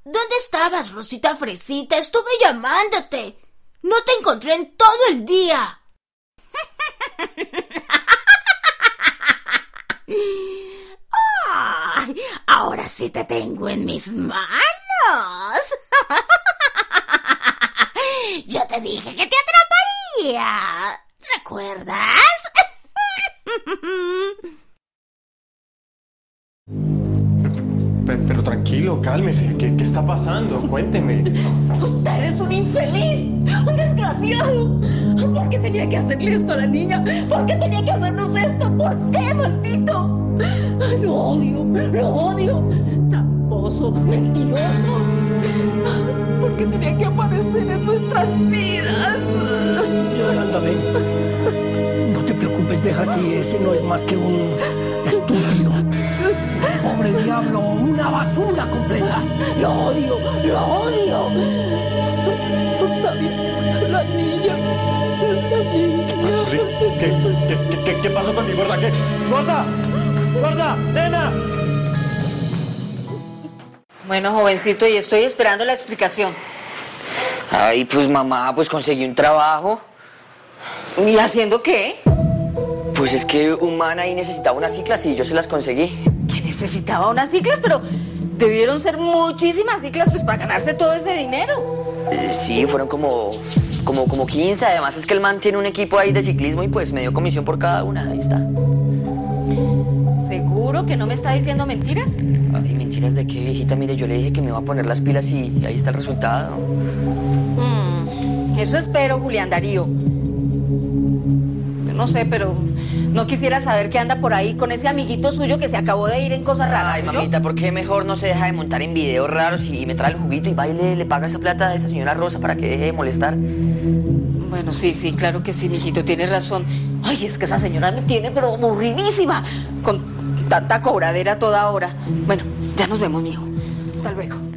¿Dónde estabas, Rosita Fresita? Estuve llamándote. No te encontré en todo el día. ¡Ay! Ahora sí te tengo en mis manos. Yo te dije que te atraparía. ¿Recuerdas? Pero tranquilo, cálmese. ¿Qué está pasando? Cuénteme. Usted es un infeliz, un desgraciado. ¿Por qué tenía que hacerle esto a la niña? ¿Por qué tenía que hacernos esto? ¿Por qué, maldito? Lo odio. Tramposo, mentiroso. ¿Por qué tenía que aparecer en nuestras vidas? Yolanda, ven. No te preocupes, deja así. Ese no es más que un estúpido. Pobre diablo, una basura completa. Lo odio. Está bien, la niña. ¿Sí? ¿Qué pasó con mi gorda? ¿Qué? ¡Gorda! ¡Nena! Bueno, jovencito, y estoy esperando la explicación. Ay, pues mamá, pues conseguí un trabajo. ¿Y haciendo qué? Pues es que un man ahí necesitaba unas ciclas y yo se las conseguí. Que necesitaba unas ciclas, pero debieron ser muchísimas ciclas pues para ganarse todo ese dinero. Sí, fueron como 15. Además es que el man tiene un equipo ahí de ciclismo y pues me dio comisión por cada una. Ahí está. ¿Seguro que no me está diciendo mentiras? Ay, ¿mentiras de qué, viejita? Mire, yo le dije que me iba a poner las pilas y ahí está el resultado. Eso espero, Julián Darío. Yo no sé, pero no quisiera saber qué anda por ahí con ese amiguito suyo que se acabó de ir en cosas raras. Ay, mamita, ¿por qué mejor no se deja de montar en videos raros y me trae el juguito y va y le paga esa plata a esa señora Rosa para que deje de molestar? Bueno, sí, claro que sí, mijito, tienes razón. Ay, es que esa señora me tiene pero aburridísima con tanta cobradera a toda hora. Bueno, ya nos vemos, mijo. Hasta luego.